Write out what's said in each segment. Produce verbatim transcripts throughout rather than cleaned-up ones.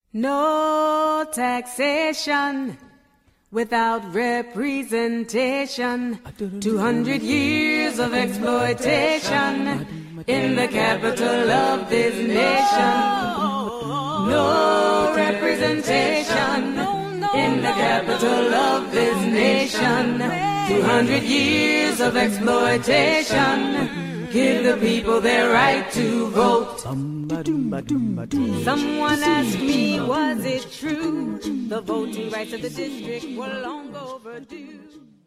No taxation without representation. Two hundred years of exploitation in the capital of this nation. No representation in the capital of this nation. Two hundred years of exploitation. Give the people their right to vote. Someone asked me, was it true? The voting rights of the district were long overdue.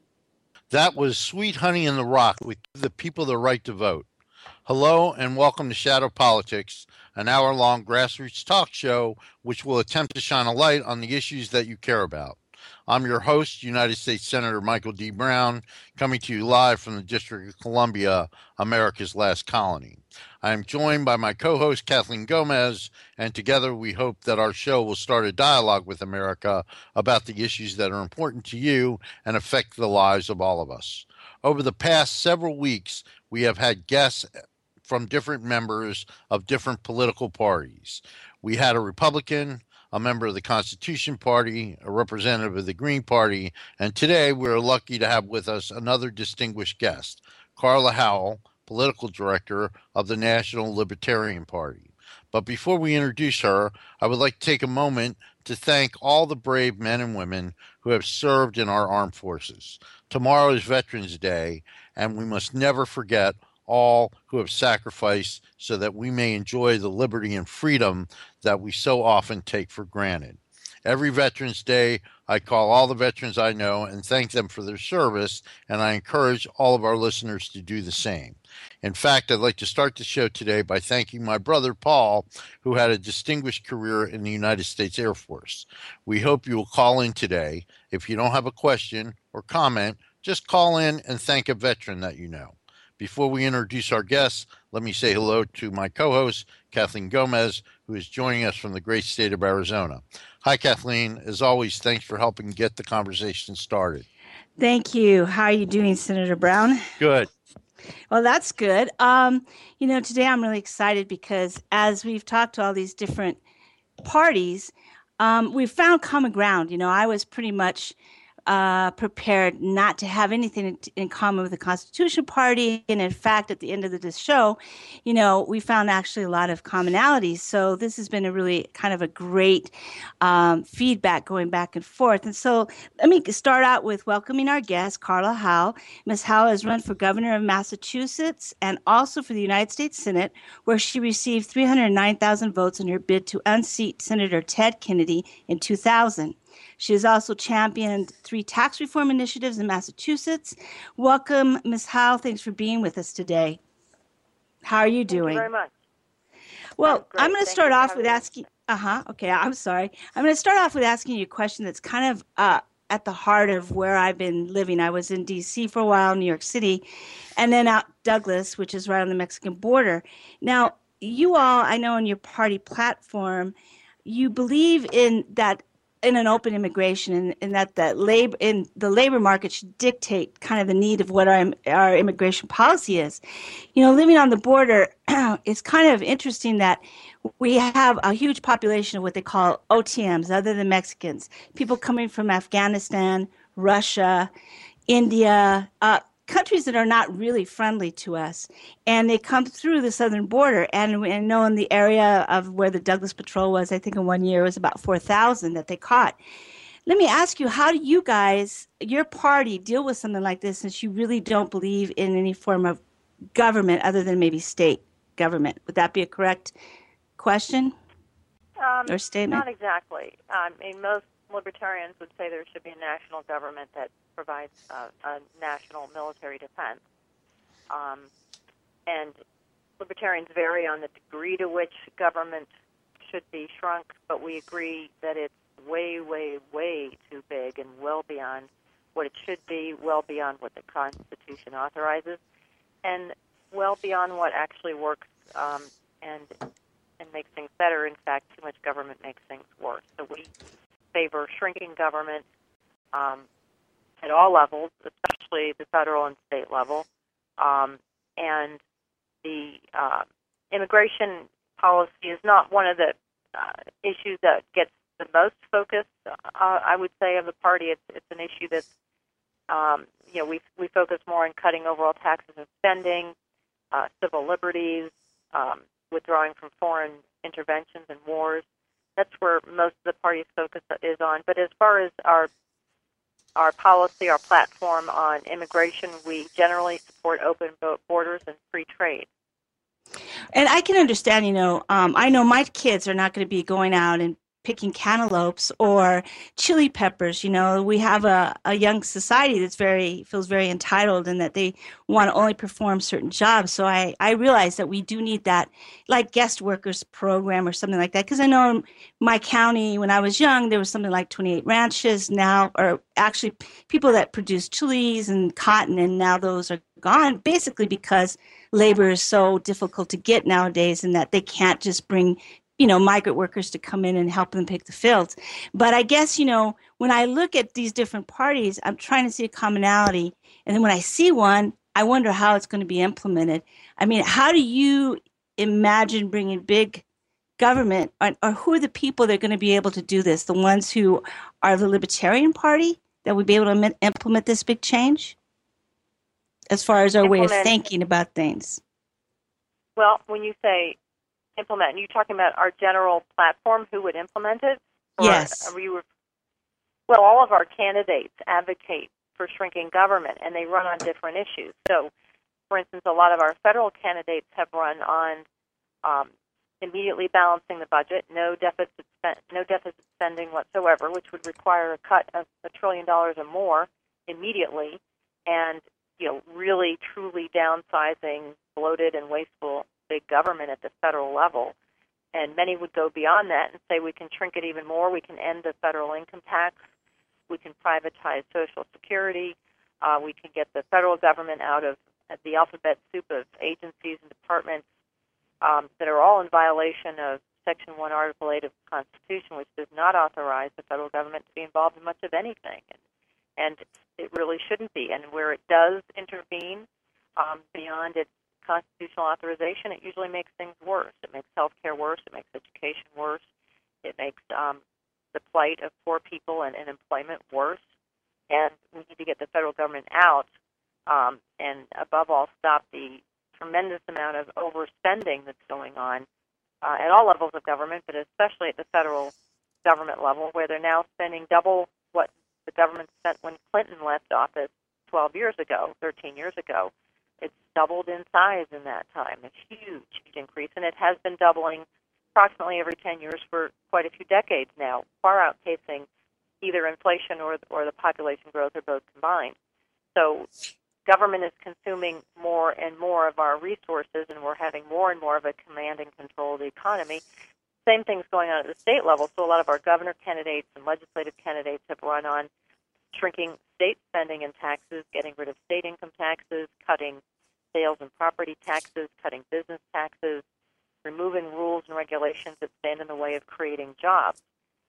That was Sweet Honey in the Rock with Give the People the Right to Vote. Hello and welcome to Shadow Politics, an hour-long grassroots talk show which will attempt to shine a light on the issues that you care about. I'm your host, United States Senator Michael D. Brown, coming to you live from the District of Columbia, America's last colony. I am joined by my co-host, Kathleen Gomez, and together we hope that our show will start a dialogue with America about the issues that are important to you and affect the lives of all of us. Over the past several weeks, we have had guests from different members of different political parties. We had a Republican, a member of the Constitution Party, a representative of the Green Party, and today we're lucky to have with us another distinguished guest, Carla Howell, political director of the National Libertarian Party. But before we introduce her, I would like to take a moment to thank all the brave men and women who have served in our armed forces. Tomorrow is Veterans Day, and we must never forget all who have sacrificed so that we may enjoy the liberty and freedom that we so often take for granted. Every Veterans Day, I call all the veterans I know and thank them for their service, and I encourage all of our listeners to do the same. In fact, I'd like to start the show today by thanking my brother, Paul, who had a distinguished career in the United States Air Force. We hope you will call in today. If you don't have a question or comment, just call in and thank a veteran that you know. Before we introduce our guests, let me say hello to my co-host, Kathleen Gomez, who is joining us from the great state of Arizona. Hi, Kathleen. As always, thanks for helping get the conversation started. Thank you. How are you doing, Senator Brown? Good. Well, that's good. Um, you know, today I'm really excited because as we've talked to all these different parties, um, we've found common ground. You know, I was pretty much Uh, prepared not to have anything in, in common with the Constitution Party. And in fact, at the end of this show, you know, we found actually a lot of commonalities. So this has been a really kind of a great um, feedback going back and forth. And so let me start out with welcoming our guest, Carla Howell. Miz Howell has run for governor of Massachusetts and also for the United States Senate, where she received three hundred nine thousand votes in her bid to unseat Senator Ted Kennedy in two thousand. She has also championed three tax reform initiatives in Massachusetts. Welcome, Miz Howell. Thanks for being with us today. How are you doing? Thank you very much. Well, I'm going to start off with asking, uh-huh, okay, I'm sorry. I'm going to start off with asking you a question that's kind of uh, at the heart of where I've been living. I was in D C for a while, New York City, and then out Douglas, which is right on the Mexican border. Now, you all, I know in your party platform, you believe in that in an open immigration, and, and that the labor in the labor market should dictate kind of the need of what our our immigration policy is. You know, living on the border, it's kind of interesting that we have a huge population of what they call O T Ms, other than Mexicans, people coming from Afghanistan, Russia, India, uh, countries that are not really friendly to us, and they come through the southern border. And we know in the area of where the Douglas Patrol was, I think in one year it was about four thousand that they caught. Let me ask you, how do you guys, your party, deal with something like this, since you really don't believe in any form of government other than maybe state government? Would that be a correct question um, or statement? Not exactly. I mean, most libertarians would say there should be a national government that provides uh, a national military defense. Um, and libertarians vary on the degree to which government should be shrunk, but we agree that it's way, way, way too big and well beyond what it should be, well beyond what the Constitution authorizes, and well beyond what actually works um, and and makes things better. In fact, too much government makes things worse. So we favor shrinking government um, at all levels, especially the federal and state level. Um, and the uh, immigration policy is not one of the uh, issue that gets the most focus, uh, I would say, of the party. It's it's an issue that's, um, you know, we we focus more on cutting overall taxes and spending, uh, civil liberties, um, withdrawing from foreign interventions and wars. That's where most of the party's focus is on. But as far as our our policy, our platform on immigration, we generally support open borders and free trade. And I can understand, you know, um, I know my kids are not going to be going out and picking cantaloupes or chili peppers. You know, we have a, a young society that's very, feels very entitled and that they want to only perform certain jobs. So I, I realize that we do need that, like guest workers program or something like that. Because I know in my county, when I was young, there was something like twenty-eight ranches now, or actually people that produce chilies and cotton, and now those are gone, basically because labor is so difficult to get nowadays and that they can't just bring, you know, migrant workers to come in and help them pick the fields. But I guess, you know, when I look at these different parties, I'm trying to see a commonality. And then when I see one, I wonder how it's going to be implemented. I mean, how do you imagine bringing big government, or, or who are the people that are going to be able to do this? The ones who are the Libertarian Party that would be able to implement this big change? As far as our implement, way of thinking about things. Well, when you say implement, you're talking about our general platform, who would implement it? Or yes. Are you, well, all of our candidates advocate for shrinking government, and they run on different issues. So, for instance, a lot of our federal candidates have run on um, immediately balancing the budget, no deficit, spend, no deficit spending whatsoever, which would require a cut of a trillion dollars or more immediately, and you know, really, truly downsizing bloated and wasteful big government at the federal level. And many would go beyond that and say we can shrink it even more. We can end the federal income tax. We can privatize Social Security. Uh, we can get the federal government out of the alphabet soup of agencies and departments um, that are all in violation of Section one, Article eight of the Constitution, which does not authorize the federal government to be involved in much of anything. And, and it really shouldn't be. And where it does intervene um, beyond its constitutional authorization, it usually makes things worse. It makes health care worse. It makes education worse. It makes um, the plight of poor people and, and employment worse. And we need to get the federal government out um, and, above all, stop the tremendous amount of overspending that's going on uh, at all levels of government, but especially at the federal government level, where they're now spending double what the government spent when Clinton left office twelve years ago, thirteen years ago. It's doubled in size in that time. It's a huge, huge increase, and it has been doubling approximately every ten years for quite a few decades now, far outpacing either inflation or or the population growth, or both combined. So government is consuming more and more of our resources, and we're having more and more of a command and control of the economy. Same thing's going on at the state level. So a lot of our governor candidates and legislative candidates have run on shrinking state spending and taxes, getting rid of state income taxes, cutting sales and property taxes, cutting business taxes, removing rules and regulations that stand in the way of creating jobs.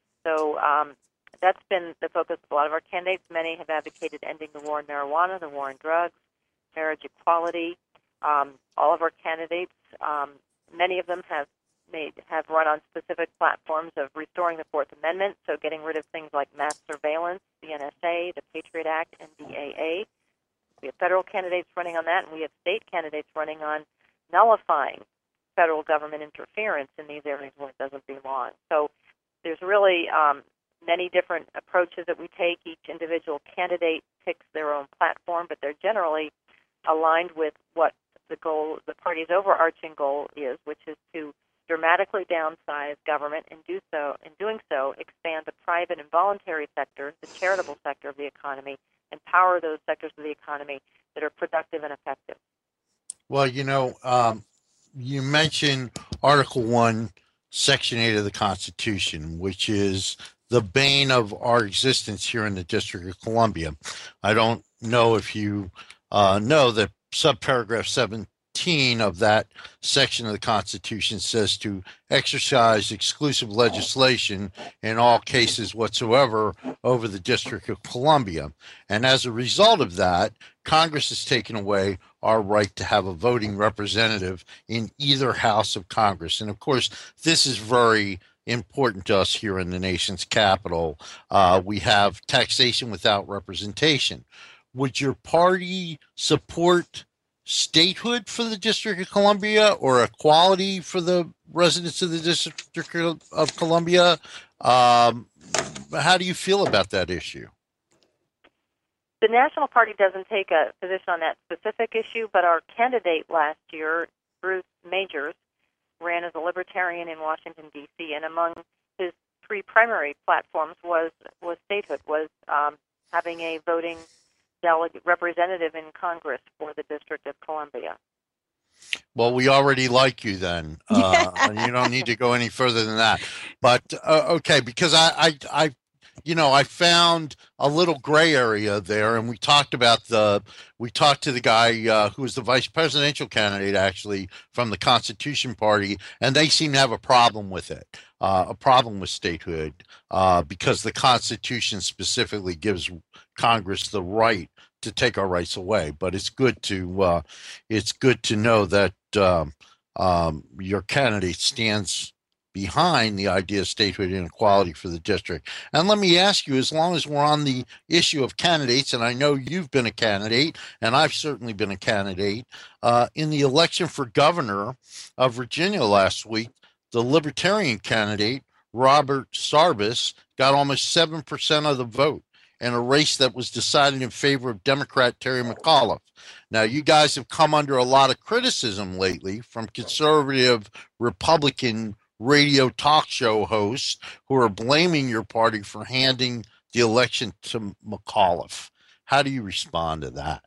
So um, that's been the focus of a lot of our candidates. Many have advocated ending the war on marijuana, the war on drugs, marriage equality. Um, all of our candidates, um, many of them have made have run on specific platforms of restoring the Fourth Amendment, so getting rid of things like mass surveillance, the N S A, the Patriot Act, and D A A. We have federal candidates running on that, and we have state candidates running on nullifying federal government interference in these areas where it doesn't belong. So there's really um, many different approaches that we take. Each individual candidate picks their own platform, but they're generally aligned with what the goal, the party's overarching goal is, which is to dramatically downsize government, and do so, in doing so, expand the private and voluntary sector, the charitable sector of the economy, empower those sectors of the economy that are productive and effective. Well, you know, um, you mentioned Article one, Section eight of the Constitution, which is the bane of our existence here in the District of Columbia. I don't know if you uh, know that subparagraph seventeen of that section of the Constitution says to exercise exclusive legislation in all cases whatsoever over the District of Columbia. And as a result of that, Congress has taken away our right to have a voting representative in either house of Congress. And of course, this is very important to us here in the nation's capital. Uh, we have taxation without representation. Would your party support statehood for the District of Columbia or equality for the residents of the District of Columbia? Um, how do you feel about that issue? The National Party doesn't take a position on that specific issue, but our candidate last year, Bruce Majors, ran as a libertarian in Washington, D C, and among his three primary platforms was, was statehood, was um, having a voting delegate representative in Congress for the District of Columbia. Well, we already like you then. Uh, and you don't need to go any further than that. But, uh, okay, because I, I, I you know, I found a little gray area there, and we talked about the, we talked to the guy uh, who was the vice presidential candidate, actually, from the Constitution Party, and they seem to have a problem with it, uh, a problem with statehood, uh, because the Constitution specifically gives Congress the right to take our rights away. But it's good to, uh, it's good to know that um, um, your candidate stands behind the idea of statehood inequality for the district. And let me ask you, as long as we're on the issue of candidates, and I know you've been a candidate, and I've certainly been a candidate, uh, in the election for governor of Virginia last week, the Libertarian candidate, Robert Sarvis, got almost seven percent of the vote in a race that was decided in favor of Democrat Terry McAuliffe. Now, you guys have come under a lot of criticism lately from conservative Republican radio talk show hosts who are blaming your party for handing the election to McAuliffe. How do you respond to that?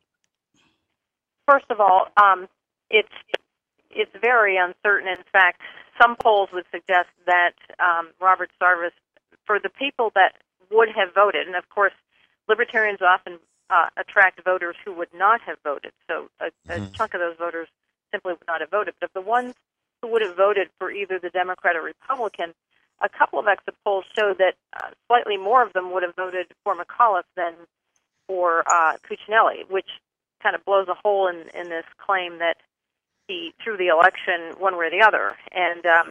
First of all, um, it's it's very uncertain. In fact, some polls would suggest that um, Robert Sarvis, for the people that would have voted, and of course, libertarians often uh, attract voters who would not have voted, so a, a mm-hmm. chunk of those voters simply would not have voted. But of the ones who would have voted for either the Democrat or Republican, a couple of exit polls show that uh, slightly more of them would have voted for McAuliffe than for uh, Cuccinelli, which kind of blows a hole in, in this claim that he threw the election one way or the other. And um,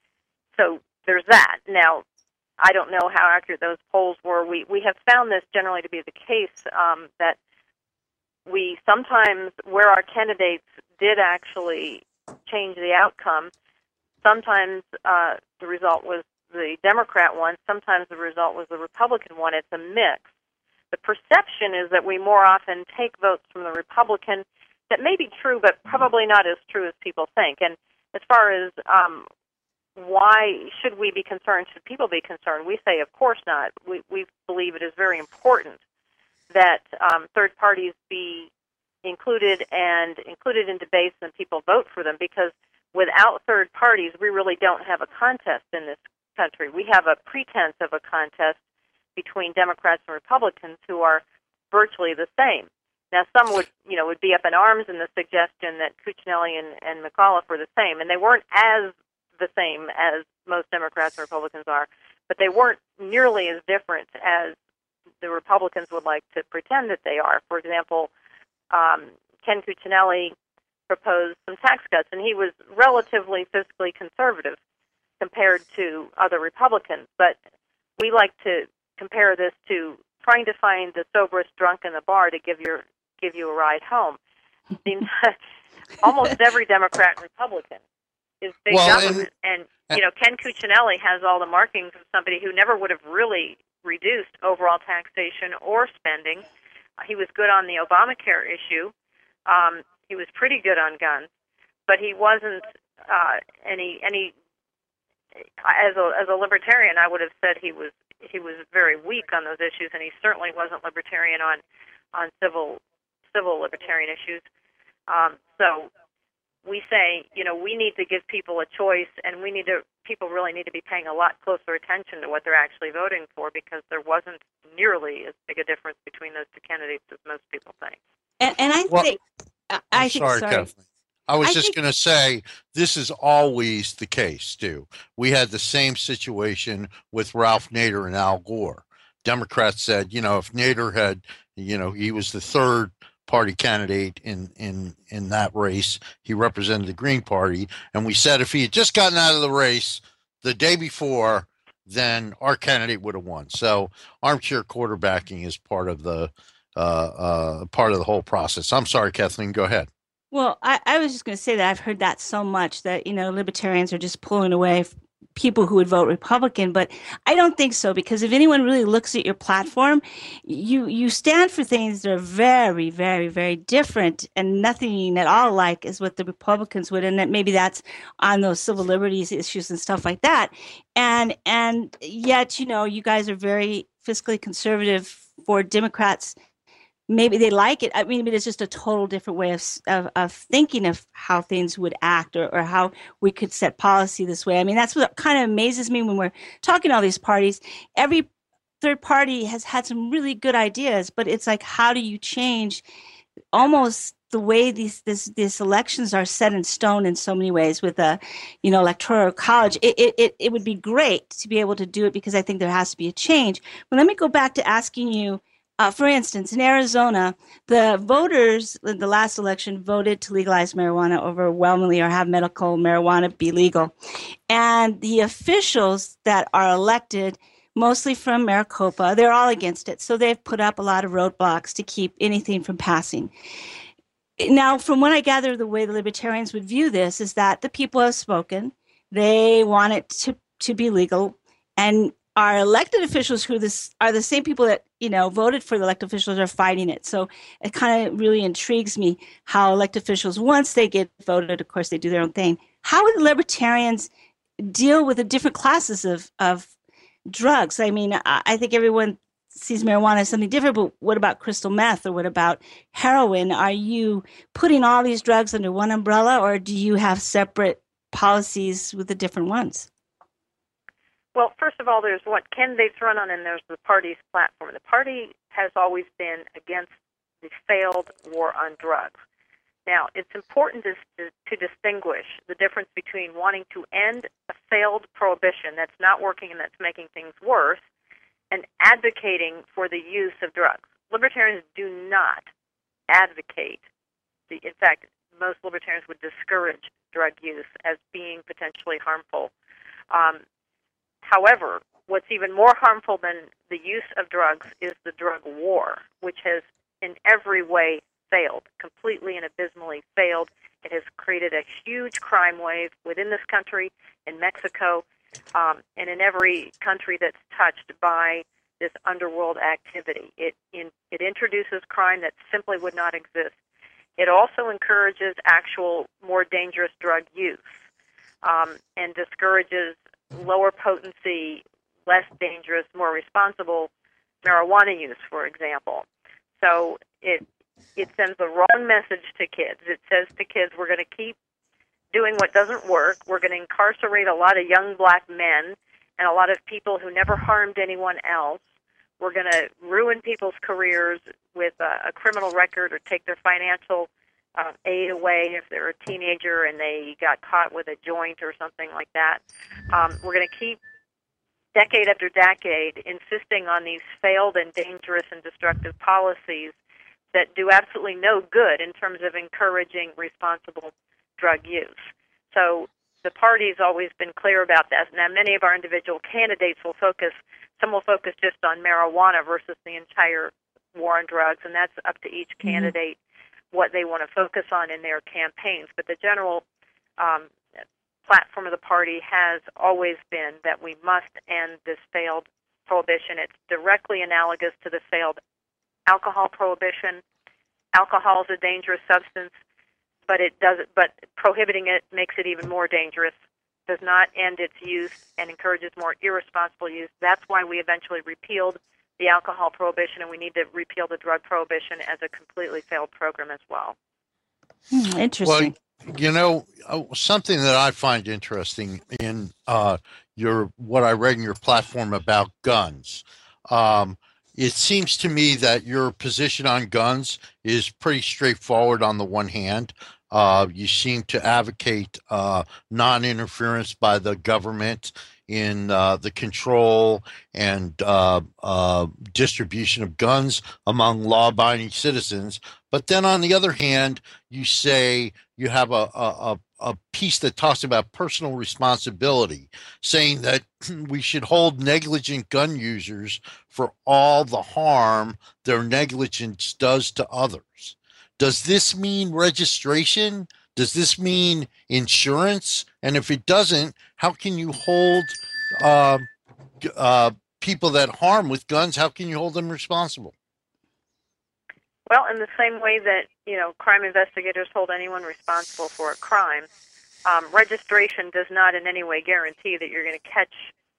so there's that. Now, I don't know how accurate those polls were. We we have found this generally to be the case, um, that we sometimes, where our candidates did actually change the outcome, sometimes uh, the result was the Democrat one, sometimes the result was the Republican one. It's a mix. The perception is that we more often take votes from the Republican. That may be true, but probably not as true as people think. And as far as um, why should we be concerned, should people be concerned, we say, of course not. We, we believe it is very important that um, third parties be included and included in debates and people vote for them, because without third parties, we really don't have a contest in this country. We have a pretense of a contest between Democrats and Republicans who are virtually the same. Now, some would, you know, would be up in arms in the suggestion that Cuccinelli and, and McAuliffe were the same, and they weren't as the same as most Democrats and Republicans are, but they weren't nearly as different as the Republicans would like to pretend that they are. For example, um, Ken Cuccinelli proposed some tax cuts, and he was relatively fiscally conservative compared to other Republicans, but we like to compare this to trying to find the soberest drunk in the bar to give your give you a ride home. Seems almost every Democrat and Republican is big well, government, and, and you know Ken Cuccinelli has all the markings of somebody who never would have really reduced overall taxation or spending. Uh, he was good on the Obamacare issue. Um, he was pretty good on guns, but he wasn't uh, any any. As a as a libertarian, I would have said he was he was very weak on those issues, and he certainly wasn't libertarian on on civil civil libertarian issues. Um, so we say, you know, we need to give people a choice, and we need to people really need to be paying a lot closer attention to what they're actually voting for, because there wasn't nearly as big a difference between those two candidates as most people think. And, and I well, think I, I think sorry, sorry. Kathleen. I was I just think, going to say, this is always the case, Stu. We had the same situation with Ralph Nader and Al Gore. Democrats said, you know, if Nader had, you know, he was the third party candidate in, in, in that race. He represented the Green Party. And we said if he had just gotten out of the race, the day before, then our candidate would have won. So armchair quarterbacking is part of the uh, uh, part of the whole process. I'm sorry, Kathleen, go ahead. Well, I, I was just going to say that I've heard that so much that, you know, libertarians are just pulling away people who would vote Republican, but I don't think so, because if anyone really looks at your platform, you you stand for things that are very, very, very different and nothing at all like is what the Republicans would, and that maybe that's on those civil liberties issues and stuff like that. And and yet, you know, you guys are very fiscally conservative for Democrats. Maybe they like it. I mean, it's just a total different way of, of, of thinking of how things would act, or, or how we could set policy this way. I mean, that's what kind of amazes me when we're talking to all these parties. Every third party has had some really good ideas, but it's like, how do you change almost the way these this, these elections are set in stone in so many ways with a, you know, electoral college? It, it, it, it would be great to be able to do it, because I think there has to be a change. But let me go back to asking you, Uh, for instance, in Arizona, the voters in the last election voted to legalize marijuana overwhelmingly, or have medical marijuana be legal. And the officials that are elected, mostly from Maricopa, they're all against it. So they've put up a lot of roadblocks to keep anything from passing. Now, from what I gather, the way the libertarians would view this is that the people have spoken. They want it to, to be legal. And our elected officials, who this are the same people that, you know, voted for the elected officials, are fighting it. So it kind of really intrigues me how elected officials, once they get voted, of course, they do their own thing. How would the libertarians deal with the different classes of, of drugs? I mean, I, I think everyone sees marijuana as something different, but what about crystal meth, or what about heroin? Are you putting all these drugs under one umbrella, or do you have separate policies with the different ones? Well, first of all, there's what candidates run on, and there's the party's platform. The party has always been against the failed war on drugs. Now, it's important to, to, to distinguish the difference between wanting to end a failed prohibition that's not working and that's making things worse, and advocating for the use of drugs. Libertarians do not advocate. The, in fact, most libertarians would discourage drug use as being potentially harmful. Um, However, what's even more harmful than the use of drugs is the drug war, which has in every way failed, completely and abysmally failed. It has created a huge crime wave within this country, in Mexico, um, and in every country that's touched by this underworld activity. It, in, it introduces crime that simply would not exist. It also encourages actual more dangerous drug use, um, and discourages lower potency, less dangerous, more responsible marijuana use, for example. So it it sends the wrong message to kids. It says to kids, we're going to keep doing what doesn't work. We're going to incarcerate a lot of young black men and a lot of people who never harmed anyone else. We're going to ruin people's careers with a, a criminal record, or take their financial Uh, aid away if they're a teenager and they got caught with a joint or something like that. Um, we're going to keep, decade after decade, insisting on these failed and dangerous and destructive policies that do absolutely no good in terms of encouraging responsible drug use. So the party's always been clear about that. Now, many of our individual candidates will focus, some will focus just on marijuana versus the entire war on drugs, and that's up to each candidate. Mm-hmm. What they want to focus on in their campaigns. But the general um, platform of the party has always been that we must end this failed prohibition. It's directly analogous to the failed alcohol prohibition. Alcohol is a dangerous substance, but it doesn't. But prohibiting it makes it even more dangerous. Does not end its use and encourages more irresponsible use. That's why we eventually repealed the alcohol prohibition, and we need to repeal the drug prohibition as a completely failed program as well. Hmm, interesting. Well, you know, something that I find interesting in uh, your what I read in your platform about guns, um, it seems to me that your position on guns is pretty straightforward on the one hand. Uh, you seem to advocate uh, non-interference by the government in uh, the control and uh, uh, distribution of guns among law-abiding citizens. But then on the other hand, you say you have a, a, a piece that talks about personal responsibility, saying that we should hold negligent gun users for all the harm their negligence does to others. Does this mean registration? Does this mean insurance? And if it doesn't, how can you hold uh, uh, people that harm with guns, how can you hold them responsible? Well, in the same way that, you know, crime investigators hold anyone responsible for a crime, um, registration does not in any way guarantee that you're going to catch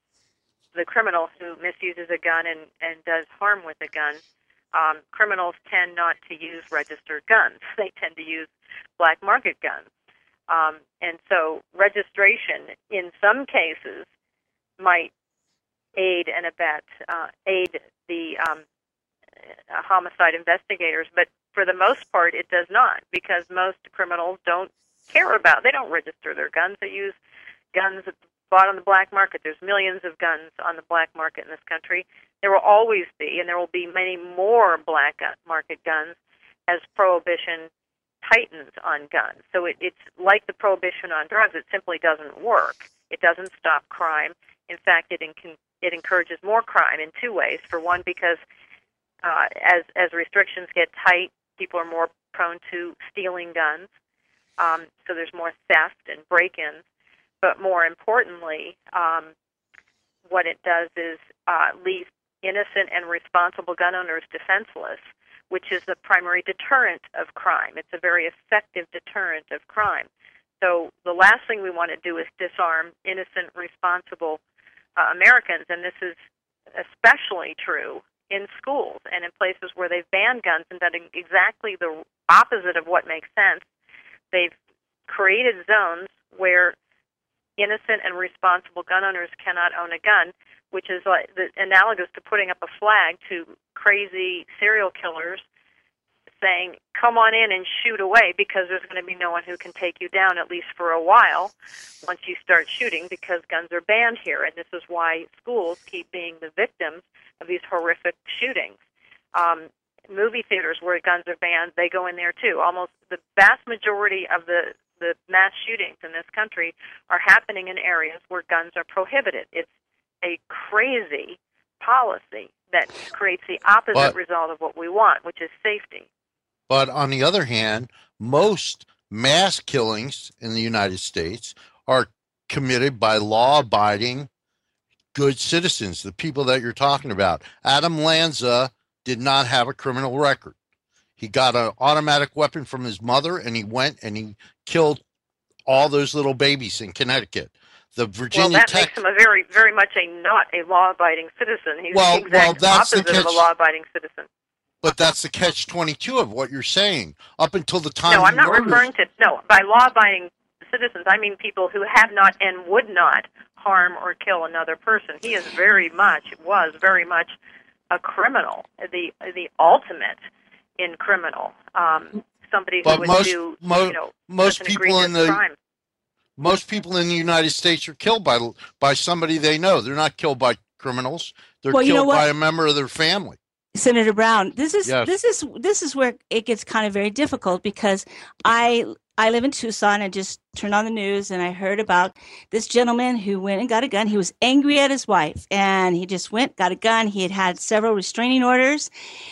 the criminal who misuses a gun and, and does harm with a gun. Um, criminals tend not to use registered guns. They tend to use black market guns. Um, and so registration, in some cases, might aid and abet, uh, aid the um, homicide investigators, but for the most part, it does not, because most criminals don't care about, they don't register their guns. They use guns bought on the black market. There's millions of guns on the black market in this country. There will always be, and there will be many more black market guns as prohibition tightens on guns. So it, it's like the prohibition on drugs. It simply doesn't work. It doesn't stop crime. In fact, it, inc- it encourages more crime in two ways. For one, because uh, as, as restrictions get tight, people are more prone to stealing guns. Um, so there's more theft and break-ins. But more importantly, um, what it does is uh, leave innocent and responsible gun owners defenseless, which is the primary deterrent of crime. It's a very effective deterrent of crime. So the last thing we want to do is disarm innocent, responsible uh, Americans, and this is especially true in schools and in places where they've banned guns and done exactly the opposite of what makes sense. They've created zones where innocent and responsible gun owners cannot own a gun, which is like the, analogous to putting up a flag to crazy serial killers saying, come on in and shoot away, because there's going to be no one who can take you down, at least for a while, once you start shooting, because guns are banned here. And this is why schools keep being the victims of these horrific shootings. Um, movie theaters where guns are banned, they go in there too. Almost the vast majority of the the mass shootings in this country are happening in areas where guns are prohibited. It's a crazy policy that creates the opposite but, result of what we want, which is safety. But on the other hand, most mass killings in the United States are committed by law-abiding, good citizens, the people that you're talking about. Adam Lanza did not have a criminal record. He got an automatic weapon from his mother, and he went and he killed all those little babies in Connecticut. The Virginia well, that Tech, makes him a very, very much a not a law-abiding citizen. He's well, the exact well, that's opposite the catch, of a law-abiding citizen. But that's the catch twenty-two of what you're saying. Up until the time, no, I'm not murders, referring to no by law-abiding citizens. I mean people who have not and would not harm or kill another person. He is very much was very much a criminal, the the ultimate in criminal. Um, somebody who but would most, do mo- you know most an people in the crime. most people in the United States are killed by by somebody they know. They're not killed by criminals. They're well, killed you know by a member of their family. Senator Brown, this is yes. this is this is where it gets kind of very difficult, because I I live in Tucson and just turned on the news and I heard about this gentleman who went and got a gun. He was angry at his wife and he just went, got a gun. He had had several restraining orders.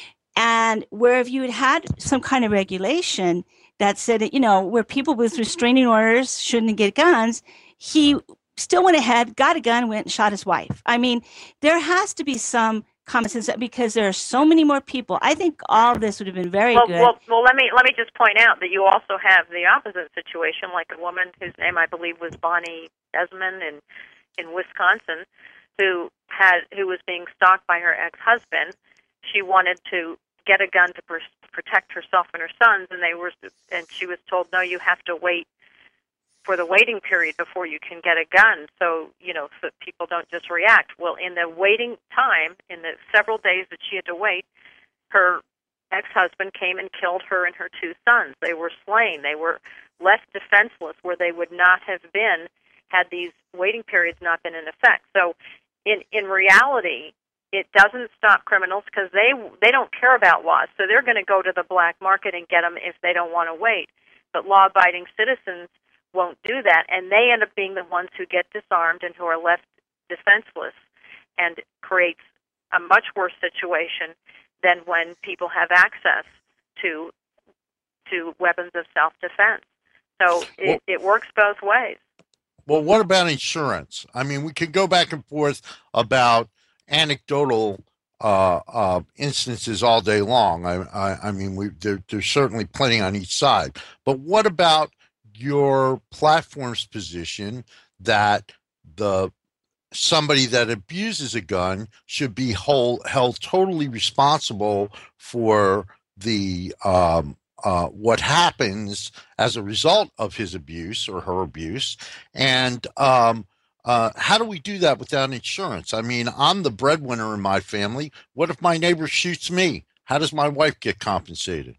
And where if you had had some kind of regulation that said, that, you know, where people with restraining orders shouldn't get guns, he still went ahead, got a gun, went and shot his wife. I mean, there has to be some common sense, because there are so many more people. I think all of this would have been very well, good. Well, well, let me let me just point out that you also have the opposite situation, like a woman whose name I believe was Bonnie Desmond in in Wisconsin, who had who was being stalked by her ex-husband. She wanted to get a gun to pr- protect herself and her sons, and they were and she was told, no, you have to wait for the waiting period before you can get a gun, so, you know, so people don't just react. Well, in the waiting time, in the several days that she had to wait, her ex-husband came and killed her and her two sons. They were slain. They were left defenseless, where they would not have been had these waiting periods not been in effect. So in, in reality, it doesn't stop criminals because they, they don't care about laws. So they're going to go to the black market and get them if they don't want to wait. But law-abiding citizens won't do that, and they end up being the ones who get disarmed and who are left defenseless, and creates a much worse situation than when people have access to to weapons of self-defense. So it, well, it works both ways. Well, what about insurance? I mean, we could go back and forth about anecdotal uh, uh, instances all day long. I, I, I mean, we, there, there's certainly plenty on each side. But what about your platform's position that the somebody that abuses a gun should be hold, held totally responsible for the um, uh, what happens as a result of his abuse or her abuse, and um, uh, how do we do that without insurance? I mean, I'm the breadwinner in my family. What if my neighbor shoots me? How does my wife get compensated?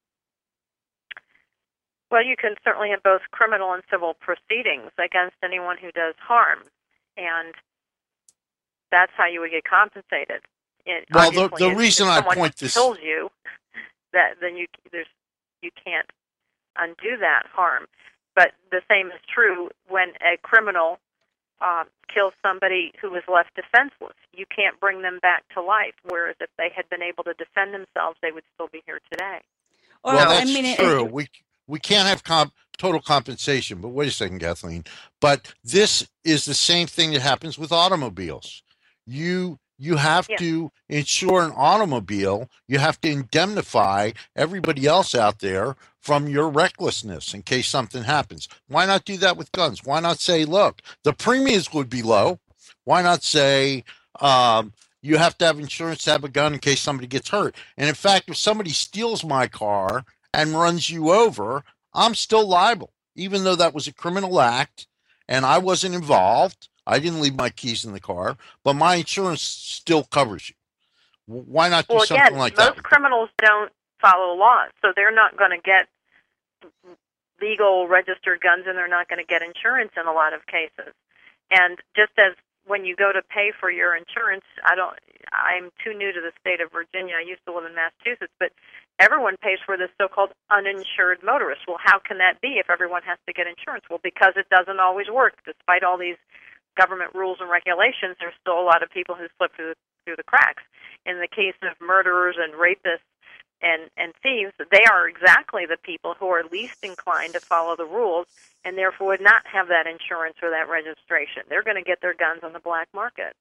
Well, you can certainly have both criminal and civil proceedings against anyone who does harm, and that's how you would get compensated. It, well, the, the if, reason if I someone point this kills you, that then you there's you can't undo that harm. But the same is true when a criminal um, kills somebody who was left defenseless. You can't bring them back to life. Whereas if they had been able to defend themselves, they would still be here today. Or, well, that's I mean, true. It, we we can't have comp, total compensation. But wait a second, Kathleen. But this is the same thing that happens with automobiles. You you have yeah. to insure an automobile. You have to indemnify everybody else out there from your recklessness in case something happens. Why not do that with guns? Why not say, look, the premiums would be low. Why not say um, you have to have insurance to have a gun in case somebody gets hurt? And in fact, if somebody steals my car and runs you over, I'm still liable, even though that was a criminal act and I wasn't involved. I didn't leave my keys in the car, but my insurance still covers you. Why not do well, something again, like that? Most criminals don't follow laws, so they're not going to get legal registered guns, and they're not going to get insurance in a lot of cases. And just as when you go to pay for your insurance, I don't. I'm too new to the state of Virginia. I used to live in Massachusetts, but everyone pays for this so-called uninsured motorist. Well, how can that be if everyone has to get insurance? Well, because it doesn't always work. Despite all these government rules and regulations, there's still a lot of people who slip through the, through the cracks. In the case of murderers and rapists and, and thieves, they are exactly the people who are least inclined to follow the rules and therefore would not have that insurance or that registration. They're going to get their guns on the black market.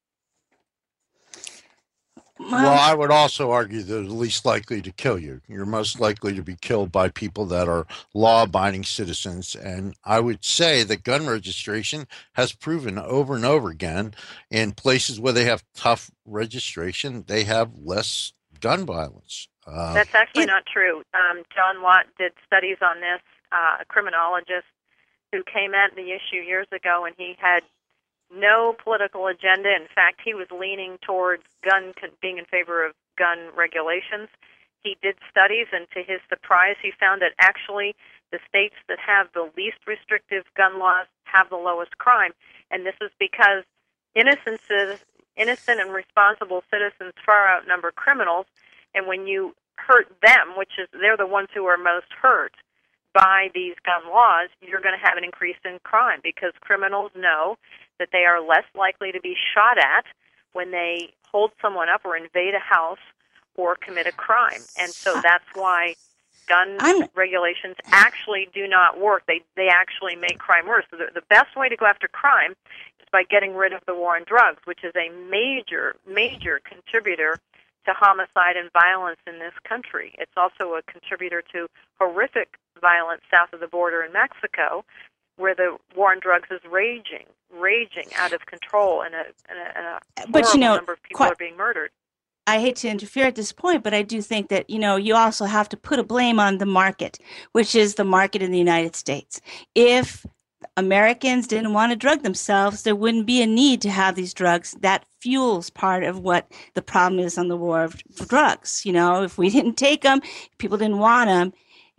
Well, I would also argue they're least likely to kill you. You're most likely to be killed by people that are law-abiding citizens. And I would say that gun registration has proven over and over again in places where they have tough registration, they have less gun violence. Uh, That's actually it, not true. Um, John Lott did studies on this, uh, a criminologist who came at the issue years ago, and he had no political agenda. In fact, he was leaning towards gun being in favor of gun regulations. He did studies, and to his surprise, he found that actually the states that have the least restrictive gun laws have the lowest crime. And this is because innocent, innocent and responsible citizens far outnumber criminals. And when you hurt them, which is they're the ones who are most hurt by these gun laws, you're going to have an increase in crime because criminals know that they are less likely to be shot at when they hold someone up or invade a house or commit a crime. And so that's why gun I'm, regulations actually do not work. They they actually make crime worse. So the, the best way to go after crime is by getting rid of the war on drugs, which is a major, major contributor to homicide and violence in this country. It's also a contributor to horrific violence south of the border in Mexico, where the war on drugs is raging, raging out of control, and a, and a, and a but, horrible you know, number of people quite, are being murdered. I hate to interfere at this point, but I do think that, you know, you also have to put a blame on the market, which is the market in the United States. If Americans didn't want to drug themselves, there wouldn't be a need to have these drugs. That fuels part of what the problem is on the war of drugs. You know, if we didn't take them, people didn't want them,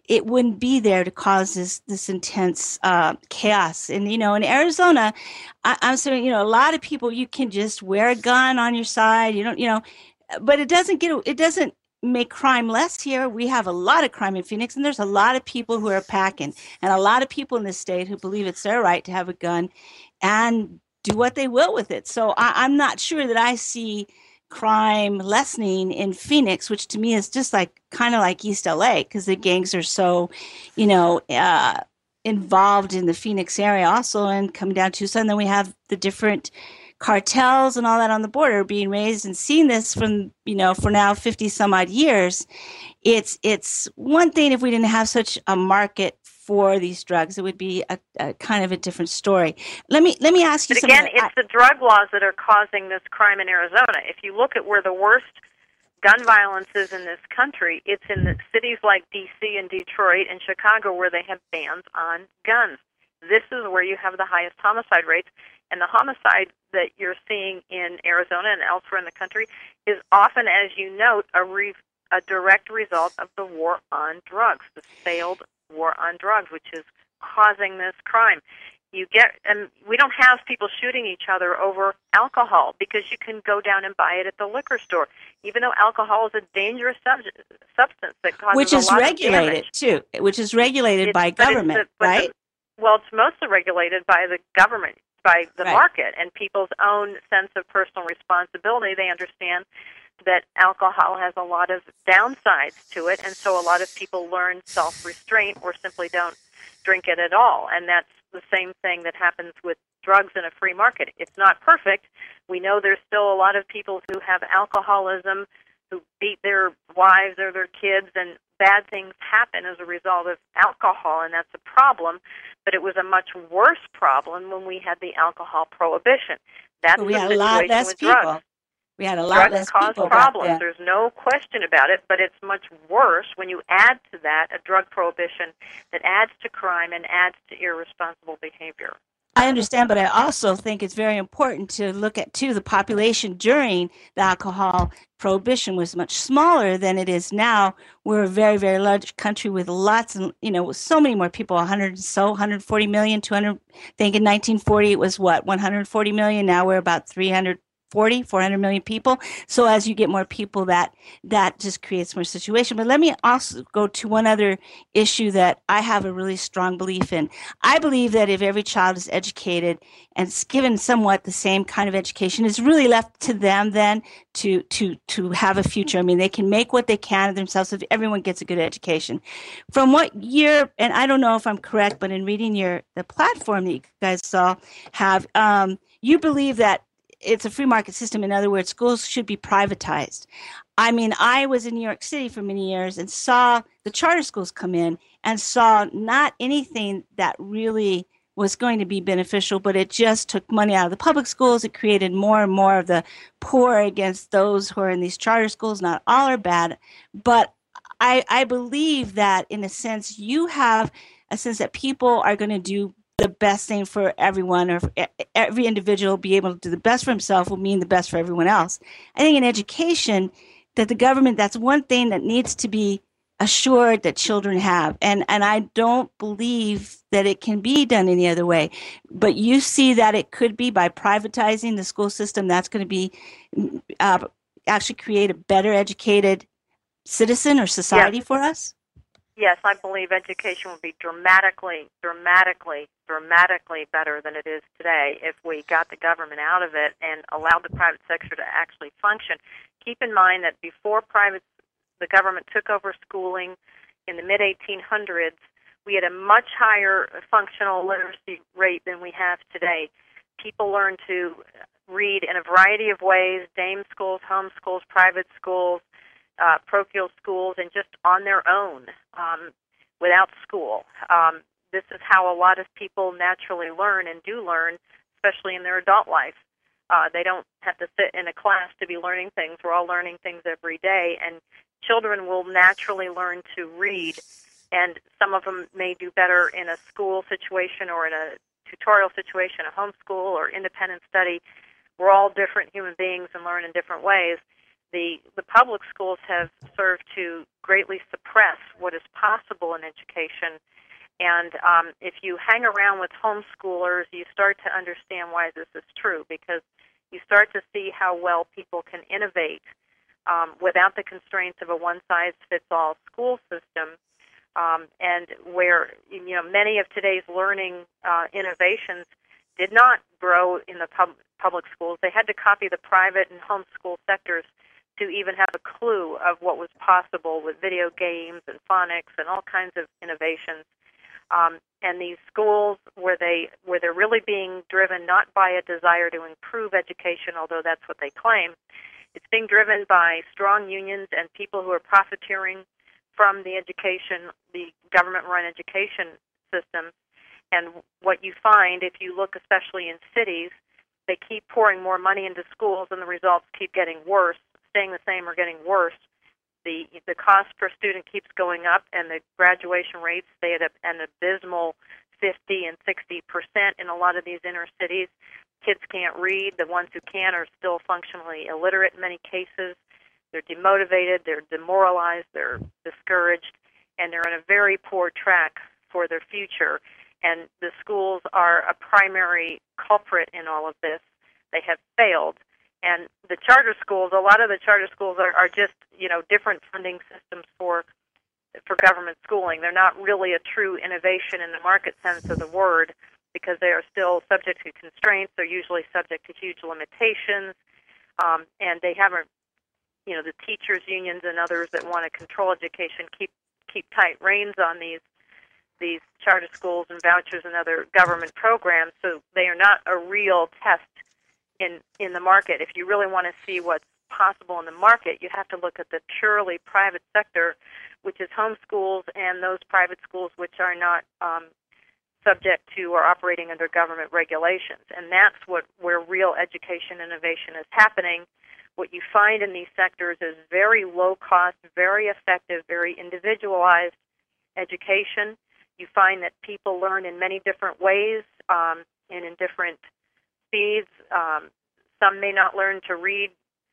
it wouldn't be there to cause this this intense uh, chaos. And you know, in Arizona, I, I'm saying, you know, a lot of people, you can just wear a gun on your side. You don't, you know, but it doesn't get it doesn't make crime less here. We have a lot of crime in Phoenix, and there's a lot of people who are packing, and a lot of people in this state who believe it's their right to have a gun and do what they will with it. So I, I'm not sure that I see crime lessening in Phoenix, which to me is just like kind of like East L A, because the gangs are so, you know, uh, involved in the Phoenix area also, and coming down to Tucson. Then we have the different cartels and all that on the border being raised, and seeing this from, you know, for now fifty some odd years. It's it's one thing if we didn't have such a market for these drugs, it would be a, a kind of a different story. Let me let me ask you but something. Again, it's the drug laws that are causing this crime in Arizona. If you look at where the worst gun violence is in this country, it's in the cities like D C and Detroit and Chicago, where they have bans on guns. This is where you have the highest homicide rates, and the homicide that you're seeing in Arizona and elsewhere in the country is often, as you note, a, re- a direct result of the war on drugs, the failed war on drugs, which is causing this crime. You get, and we don't have people shooting each other over alcohol, because you can go down and buy it at the liquor store, even though alcohol is a dangerous sub- substance that causes which is a lot regulated of damage. too, which is regulated It's, by government, the, right? The, well, it's mostly regulated by the government, by the right. market, and people's own sense of personal responsibility. They understand that alcohol has a lot of downsides to it, and so a lot of people learn self-restraint or simply don't drink it at all. And that's the same thing that happens with drugs in a free market. It's not perfect. We know there's still a lot of people who have alcoholism, who beat their wives or their kids, and bad things happen as a result of alcohol, and that's a problem. But it was a much worse problem when we had the alcohol prohibition. That's well, we the had situation a lot less with people. drugs. We had a lot drugs less cause people problems. back then. There's no question about it, but it's much worse when you add to that a drug prohibition that adds to crime and adds to irresponsible behavior. I understand, but I also think it's very important to look at, too, the population during the alcohol prohibition was much smaller than it is now. We're a very, very large country with lots of, you know, with so many more people, one hundred so, one hundred forty million, two hundred, I think in nineteen forty it was what, one hundred forty million. Now we're about three hundred forty, four hundred million people. So as you get more people, that that just creates more situation. But let me also go to one other issue that I have a really strong belief in. I believe that if every child is educated and is given somewhat the same kind of education, it's really left to them then to to to have a future. I mean, they can make what they can of themselves if everyone gets a good education. From what year, and I don't know if I'm correct, but in reading your the platform that you guys saw have, um, you believe that it's a free market system. In other words, schools should be privatized. I mean, I was in New York City for many years and saw the charter schools come in and saw not anything that really was going to be beneficial, but it just took money out of the public schools. It created more and more of the poor against those who are in these charter schools. Not all are bad, but I, I believe that in a sense, you have a sense that people are going to do the best thing for everyone, or every individual be able to do the best for himself will mean the best for everyone else. I think in education, that the government, that's one thing that needs to be assured that children have. And and I don't believe that it can be done any other way. But you see that it could be by privatizing the school system. That's going to be uh, actually create a better educated citizen or society yes. for us? Yes, I believe education will be dramatically, dramatically, dramatically better than it is today if we got the government out of it and allowed the private sector to actually function. Keep in mind that before private, the government took over schooling in the mid eighteen hundreds, we had a much higher functional literacy rate than we have today. People learned to read in a variety of ways, dame schools, home schools, private schools, Uh, parochial schools, and just on their own um, without school. Um, this is how a lot of people naturally learn and do learn, especially in their adult life. Uh, they don't have to sit in a class to be learning things. We're all learning things every day, and children will naturally learn to read, and some of them may do better in a school situation or in a tutorial situation, a homeschool or independent study. We're all different human beings and learn in different ways. the the public schools have served to greatly suppress what is possible in education. And um, if you hang around with homeschoolers, you start to understand why this is true, because you start to see how well people can innovate um, without the constraints of a one-size-fits-all school system, um, and where you know many of today's learning uh, innovations did not grow in the pub- public schools. They had to copy the private and homeschool sectors to even have a clue of what was possible with video games and phonics and all kinds of innovations. Um, and these schools where they where they're really being driven not by a desire to improve education, although that's what they claim, it's being driven by strong unions and people who are profiteering from the education, the government-run education system. And what you find, if you look especially in cities, they keep pouring more money into schools, and the results keep getting worse, staying the same or getting worse. The the cost per student keeps going up, and the graduation rates stay at a, an abysmal fifty and sixty percent in a lot of these inner cities. Kids can't read. The ones who can are still functionally illiterate in many cases. They're demotivated, they're demoralized, they're discouraged, and they're on a very poor track for their future. And the schools are a primary culprit in all of this. They have failed. And the charter schools, a lot of the charter schools are, are just, you know, different funding systems for for government schooling. They're not really a true innovation in the market sense of the word, because they are still subject to constraints. They're usually subject to huge limitations, um, and they haven't, you know, the teachers' unions and others that want to control education keep keep tight reins on these these charter schools and vouchers and other government programs, so they are not a real test in in the market. If you really want to see what's possible in the market, you have to look at the purely private sector, which is homeschools and those private schools which are not um, subject to or operating under government regulations. And that's what where real education innovation is happening. What you find in these sectors is very low cost, very effective, very individualized education. You find that people learn in many different ways um, and in different speeds. Um, some may not learn to read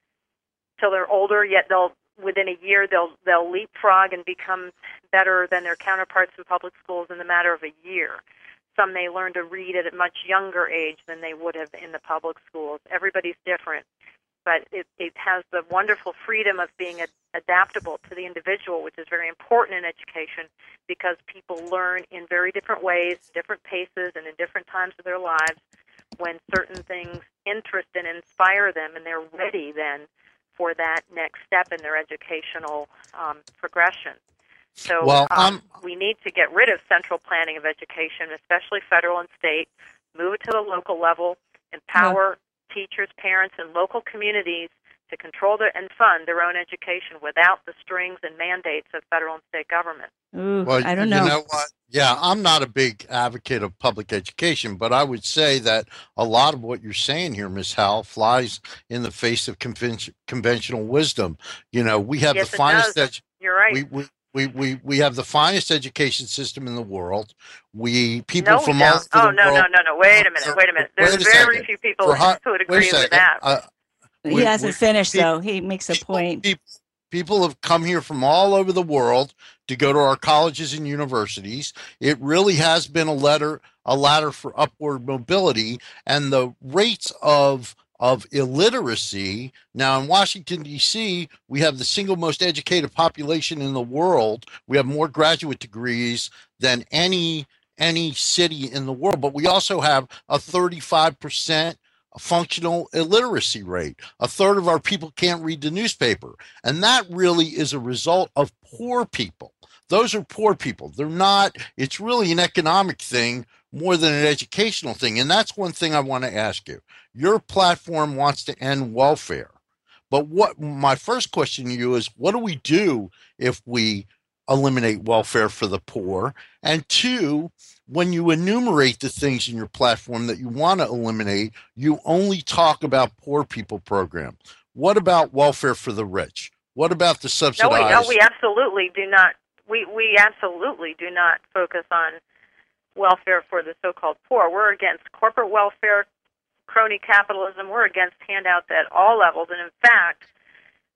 till they're older, yet they'll within a year they'll they'll leapfrog and become better than their counterparts in public schools in the matter of a year. Some may learn to read at a much younger age than they would have in the public schools. Everybody's different, but it, it has the wonderful freedom of being ad- adaptable to the individual, which is very important in education, because people learn in very different ways, different paces, and in different times of their lives when certain things interest and inspire them, and they're ready then for that next step in their educational um, progression. So well, um, we need to get rid of central planning of education, especially federal and state, move it to the local level, empower yeah. teachers, parents, and local communities to control their, and fund their own education without the strings and mandates of federal and state government. Ooh, well, I don't know. You know what? Yeah, I'm not a big advocate of public education, but I would say that a lot of what you're saying here, Miz Howell, flies in the face of convention, conventional wisdom. You know, we have yes, the finest. Edu- You're right. We, we, We, we we have the finest education system in the world. We people no, from we all don't. over oh, the no, world. no, no, no. Wait a minute. Wait a minute. There's wait a very second. few people For, who would agree with that. Uh, he we, hasn't we, finished, people, though. He makes a people, point. People, people have come here from all over the world to go to our colleges and universities. It really has been a ladder, a ladder for upward mobility, and the rates of of illiteracy. Now in Washington, D C, we have the single most educated population in the world. We have more graduate degrees than any any city in the world, but we also have a thirty-five percent functional illiteracy rate. A third of our people can't read the newspaper. And that really is a result of poor people. Those are poor people. They're not, it's really an economic thing more than an educational thing. And that's one thing I want to ask you. Your platform wants to end welfare. But what my first question to you is, what do we do if we eliminate welfare for the poor? And two, when you enumerate the things in your platform that you want to eliminate, you only talk about poor people program. What about welfare for the rich? What about the subsidized? No, we, no, we absolutely do not. We, we absolutely do not focus on welfare for the so-called poor. We're against corporate welfare, crony capitalism. We're against handouts at all levels. And in fact,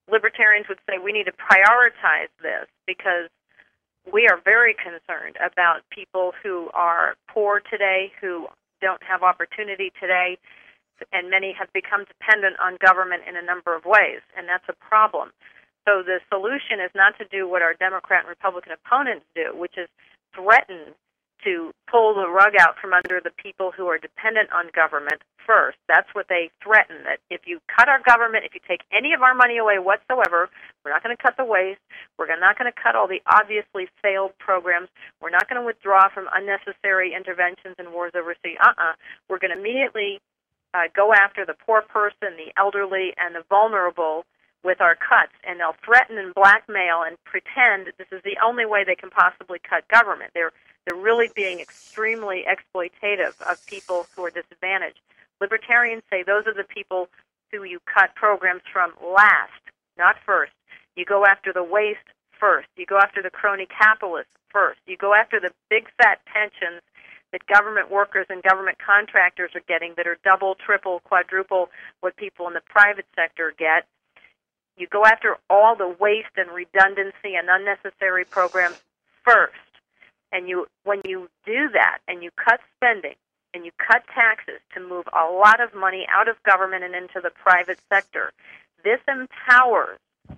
libertarians would say we need to prioritize this because we are very concerned about people who are poor today, who don't have opportunity today, and many have become dependent on government in a number of ways, and that's a problem. So the solution is not to do what our Democrat and Republican opponents do, which is threaten to pull the rug out from under the people who are dependent on government first. That's what they threaten, that if you cut our government, if you take any of our money away whatsoever, we're not going to cut the waste, we're not going to cut all the obviously failed programs, we're not going to withdraw from unnecessary interventions and wars overseas. Uh-uh. We're going to immediately uh, go after the poor person, the elderly, and the vulnerable with our cuts, and they'll threaten and blackmail and pretend that this is the only way they can possibly cut government. They're they're really being extremely exploitative of people who are disadvantaged. Libertarians say those are the people who you cut programs from last, not first. You go after the waste first. You go after the crony capitalists first. You go after the big fat pensions that government workers and government contractors are getting that are double, triple, quadruple what people in the private sector get. You go after all the waste and redundancy and unnecessary programs first. And you, when you do that and you cut spending and you cut taxes to move a lot of money out of government and into the private sector, this empowers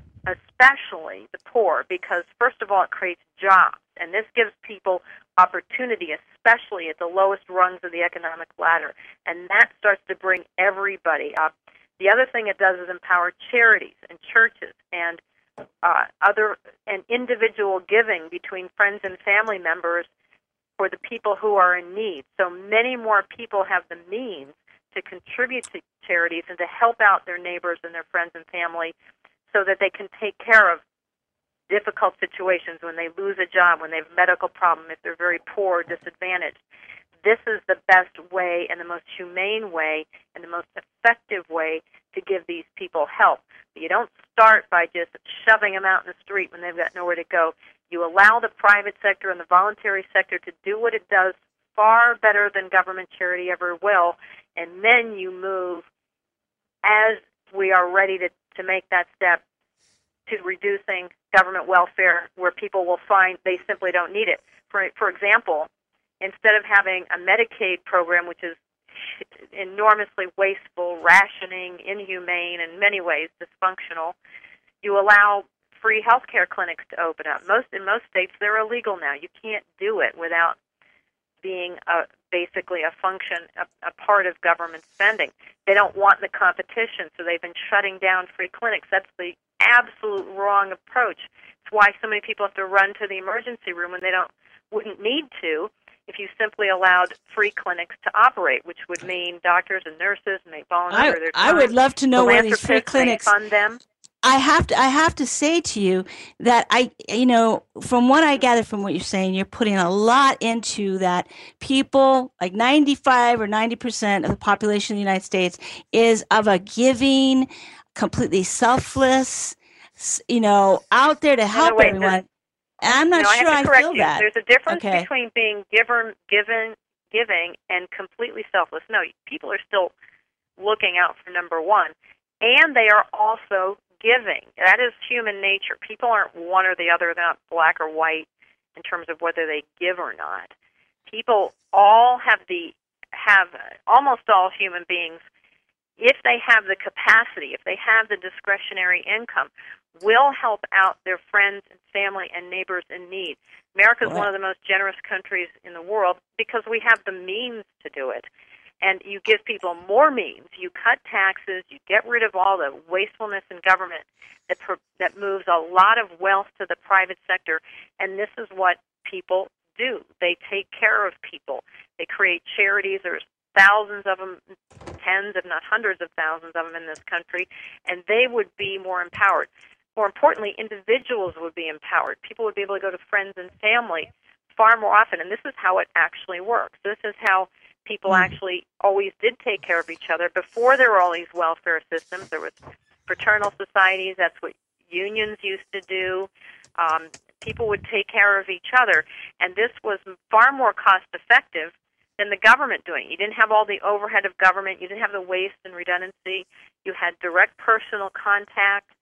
especially the poor because, first of all, it creates jobs. And this gives people opportunity, especially at the lowest rungs of the economic ladder. And that starts to bring everybody up. The other thing it does is empower charities and churches and uh, other and individual giving between friends and family members for the people who are in need. So many more people have the means to contribute to charities and to help out their neighbors and their friends and family so that they can take care of difficult situations when they lose a job, when they have a medical problem, if they're very poor or disadvantaged. This is the best way and the most humane way and the most effective way to give these people help. But you don't start by just shoving them out in the street when they've got nowhere to go. You allow the private sector and the voluntary sector to do what it does far better than government charity ever will, and then you move as we are ready to, to make that step to reducing government welfare where people will find they simply don't need it. For, for example, instead of having a Medicaid program, which is enormously wasteful, rationing, inhumane, in many ways dysfunctional, you allow free health care clinics to open up. Most in most states, they're illegal now. You can't do it without being a, basically a function, a, a part of government spending. They don't want the competition, so they've been shutting down free clinics. That's the absolute wrong approach. It's why so many people have to run to the emergency room when they don't wouldn't need to if you simply allowed free clinics to operate, which would mean doctors and nurses may volunteer I, their time. I would love to know where these free clinics fund them. I have to I have to say to you that I you know from what I gather from what you're saying, you're putting a lot into that. People like ninety-five or ninety percent of the population of the United States is of a giving, completely selfless, you know, out there to help no, wait, everyone. And I'm not no, sure I, have to I correct feel you. that. There's a difference okay. between being giver, given, giving and completely selfless. No, people are still looking out for number one, and they are also giving. That is human nature. People aren't one or the other. They're not black or white in terms of whether they give or not. People all have the have almost all human beings, if they have the capacity, if they have the discretionary income, will help out their friends and family and neighbors in need. America is right. one of the most generous countries in the world because we have the means to do it. And you give people more means. You cut taxes. You get rid of all the wastefulness in government that per, that moves a lot of wealth to the private sector. And this is what people do. They take care of people. They create charities. There's thousands of them, tens if not hundreds of thousands of them in this country, and they would be more empowered. More importantly, individuals would be empowered. People would be able to go to friends and family far more often, and this is how it actually works. This is how people mm. actually always did take care of each other. Before there were all these welfare systems, there was fraternal societies. That's what unions used to do. Um, people would take care of each other, and this was far more cost-effective than the government doing. You didn't have all the overhead of government. You didn't have the waste and redundancy. You had direct personal contact.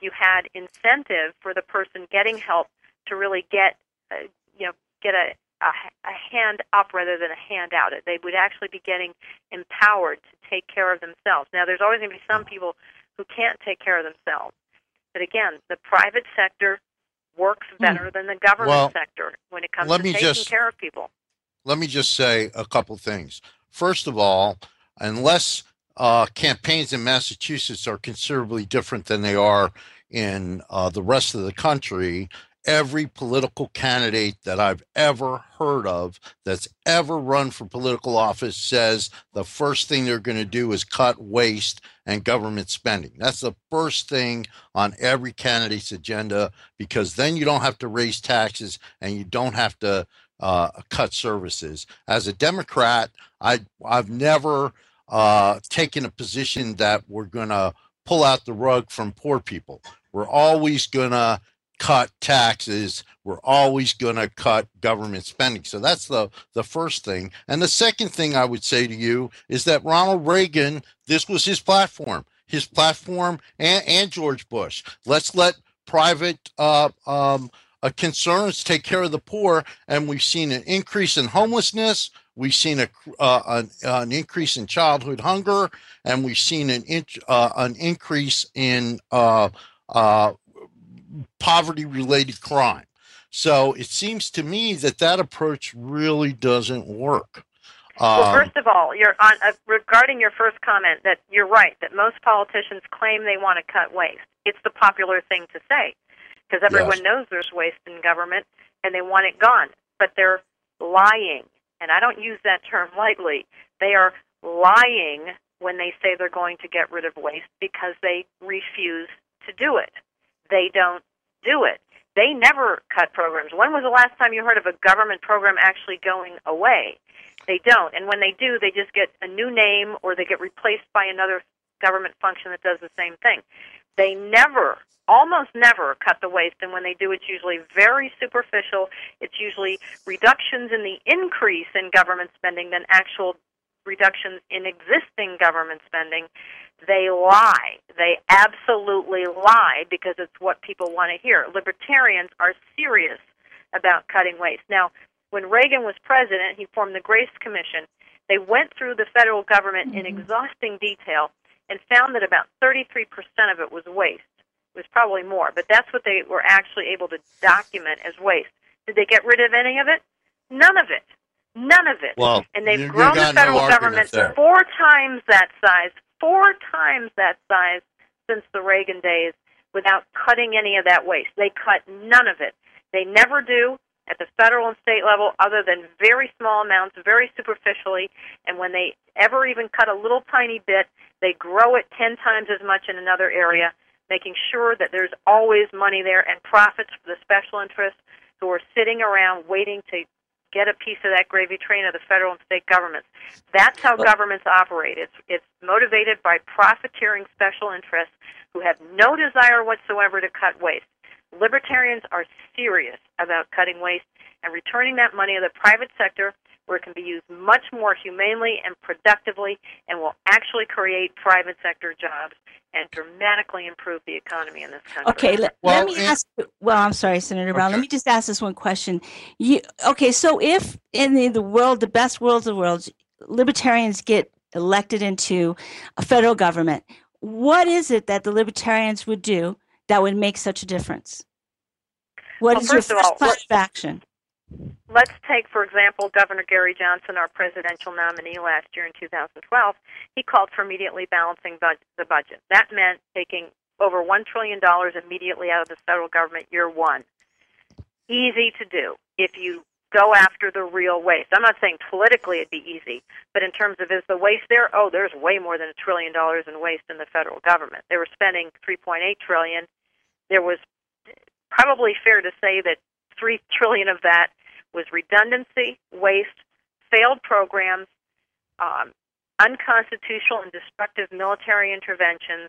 you had incentive for the person getting help to really get, uh, you know, get a, a, a hand up rather than a hand out. They would actually be getting empowered to take care of themselves. Now, there's always going to be some people who can't take care of themselves. But again, the private sector works better hmm. than the government well, sector when it comes to taking just, care of people. Let me just say a couple things. First of all, unless uh, campaigns in Massachusetts are considerably different than they are in uh, the rest of the country, every political candidate that I've ever heard of that's ever run for political office says the first thing they're going to do is cut waste and government spending. That's the first thing on every candidate's agenda, because then you don't have to raise taxes and you don't have to uh, cut services. As a Democrat, I, I've never uh, taken a position that we're going to pull out the rug from poor people. We're always going to cut taxes. We're always going to cut government spending. So that's the, the first thing. And the second thing I would say to you is that Ronald Reagan, this was his platform, his platform and, and George Bush. Let's let private uh, um, uh, concerns take care of the poor. And we've seen an increase in homelessness. We've seen a, uh, an, an increase in childhood hunger, and we've seen an, in, uh, an increase in uh, uh, poverty-related crime. So it seems to me that that approach really doesn't work. Well, Um, first of all, you're on uh, regarding your first comment that you're right that most politicians claim they want to cut waste. It's the popular thing to say because everyone Yes. knows there's waste in government and they want it gone, but they're lying. And I don't use that term lightly. They are lying when they say they're going to get rid of waste because they refuse to do it. They don't do it. They never cut programs. When was the last time you heard of a government program actually going away? They don't. And when they do, they just get a new name or they get replaced by another government function that does the same thing. They never, almost never cut the waste. And when they do, it's usually very superficial. It's usually reductions in the increase in government spending than actual reductions in existing government spending. They lie. They absolutely lie because it's what people want to hear. Libertarians are serious about cutting waste. Now, when Reagan was president, he formed the Grace Commission. They went through the federal government in exhausting detail and found that about thirty-three percent of it was waste. It was probably more, but that's what they were actually able to document as waste. Did they get rid of any of it? None of it. None of it. Well, and they've you- you grown the got no federal argument government there. four times that size, four times that size since the Reagan days without cutting any of that waste. They cut none of it. They never do at the federal and state level other than very small amounts, very superficially, and when they ever even cut a little tiny bit, they grow it ten times as much in another area, making sure that there's always money there and profits for the special interests who are sitting around waiting to get a piece of that gravy train of the federal and state governments. That's how governments operate. It's, it's motivated by profiteering special interests who have no desire whatsoever to cut waste. Libertarians are serious about cutting waste and returning that money to the private sector where it can be used much more humanely and productively and will actually create private sector jobs and dramatically improve the economy in this country. Okay, let, Well, let me and- ask. Well, I'm sorry, Senator Brown. Okay. Let me just ask this one question. You okay? So, if in the, the world, the best world of worlds, libertarians get elected into a federal government, what is it that the libertarians would do that would make such a difference? What Well, is your first of first all, plan what- of action? Let's take, for example, Governor Gary Johnson, our presidential nominee last year in two thousand twelve. He called for immediately balancing bud- the budget. That meant taking over one trillion dollars immediately out of the federal government year one. Easy to do if you go after the real waste. I'm not saying politically it'd be easy, but in terms of is the waste there? Oh, there's way more than a trillion dollars in waste in the federal government. They were spending three point eight trillion dollars. There was probably fair to say that three trillion dollars of that was redundancy, waste, failed programs, um, unconstitutional and destructive military interventions,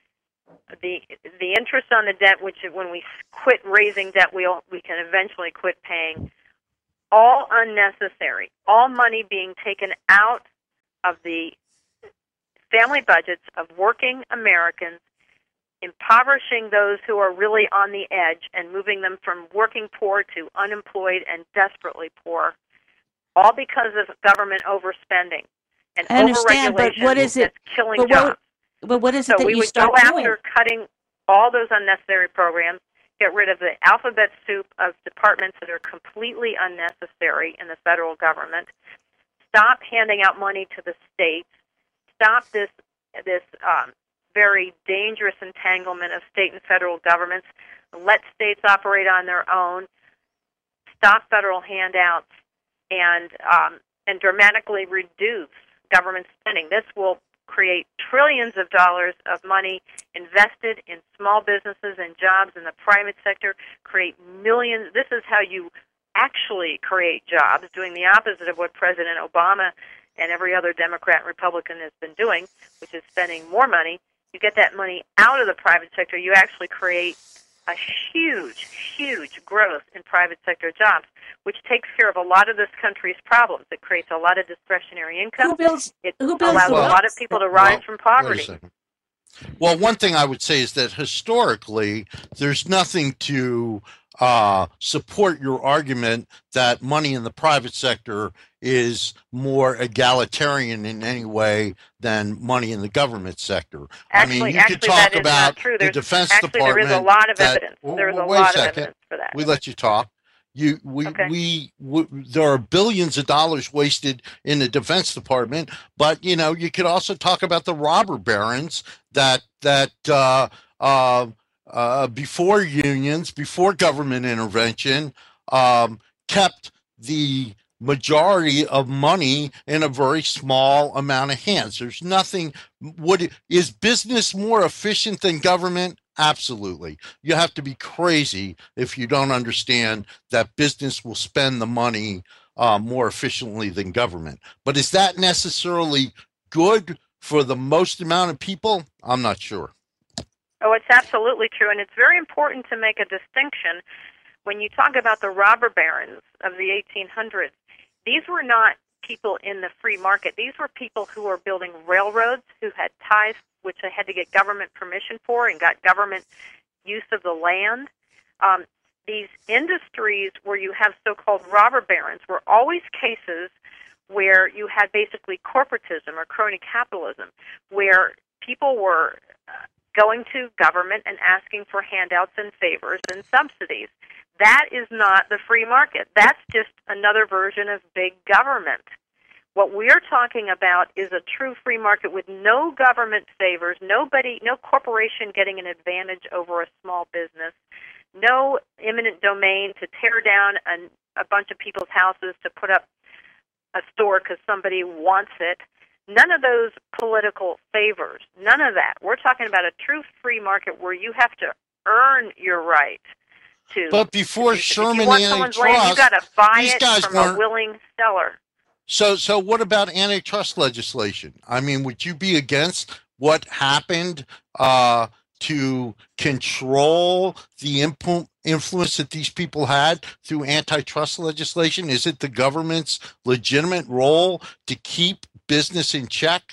the the interest on the debt, which when we quit raising debt, we we can eventually quit paying, all unnecessary, all money being taken out of the family budgets of working Americans impoverishing those who are really on the edge and moving them from working poor to unemployed and desperately poor, all because of government overspending and I understand, but overregulation what is it? that's killing But jobs. what, but what is it So that we you would start go doing? after cutting all those unnecessary programs, get rid of the alphabet soup of departments that are completely unnecessary in the federal government, stop handing out money to the states, stop this this um, very dangerous entanglement of state and federal governments, let states operate on their own, stop federal handouts, and um, and dramatically reduce government spending. This will create trillions of dollars of money invested in small businesses and jobs in the private sector, create millions. This is how you actually create jobs, doing the opposite of what President Obama and every other Democrat and Republican has been doing, which is spending more money. You get that money out of the private sector, you actually create a huge, huge growth in private sector jobs, which takes care of a lot of this country's problems. It creates a lot of discretionary income. Who builds? It Who builds allows the a roads? lot of people to rise Well, from wait a poverty. second. Well, one thing I would say is that historically, there's nothing to uh, support your argument that money in the private sector is more egalitarian in any way than money in the government sector. Actually, I mean, you actually, could talk that is about not true. the There's, Defense actually, Department. there is a lot of that, evidence. There is well, a wait lot a of second. evidence for that. We let you talk. You, we, Okay. we, we, there are billions of dollars wasted in the Defense Department, but you know, you could also talk about the robber barons that that uh, uh, uh, before unions, before government intervention, um, kept the majority of money in a very small amount of hands. There's nothing. What is business more efficient than government? Absolutely. You have to be crazy if you don't understand that business will spend the money uh, more efficiently than government. But is that necessarily good for the most amount of people? I'm not sure. Oh, it's absolutely true, and it's very important to make a distinction when you talk about the robber barons of the eighteen hundreds. These were not people in the free market. These were people who were building railroads, who had ties, which they had to get government permission for, and got government use of the land. Um, these industries where you have so-called robber barons were always cases where you had basically corporatism or crony capitalism, where people were uh, going to government and asking for handouts and favors and subsidies. That is not the free market. That's just another version of big government. What we're talking about is a true free market with no government favors, nobody, no corporation getting an advantage over a small business, no eminent domain to tear down a, a bunch of people's houses to put up a store because somebody wants it. None of those political favors, none of that. We're talking about a true free market where you have to earn your right to. But before to, Sherman if you want someone's land, antitrust, you got to buy these it guys from a weren't- willing seller. So, so what about antitrust legislation? I mean, would you be against what happened uh, to control the impu- influence that these people had through antitrust legislation? Is it the government's legitimate role to keep business in check?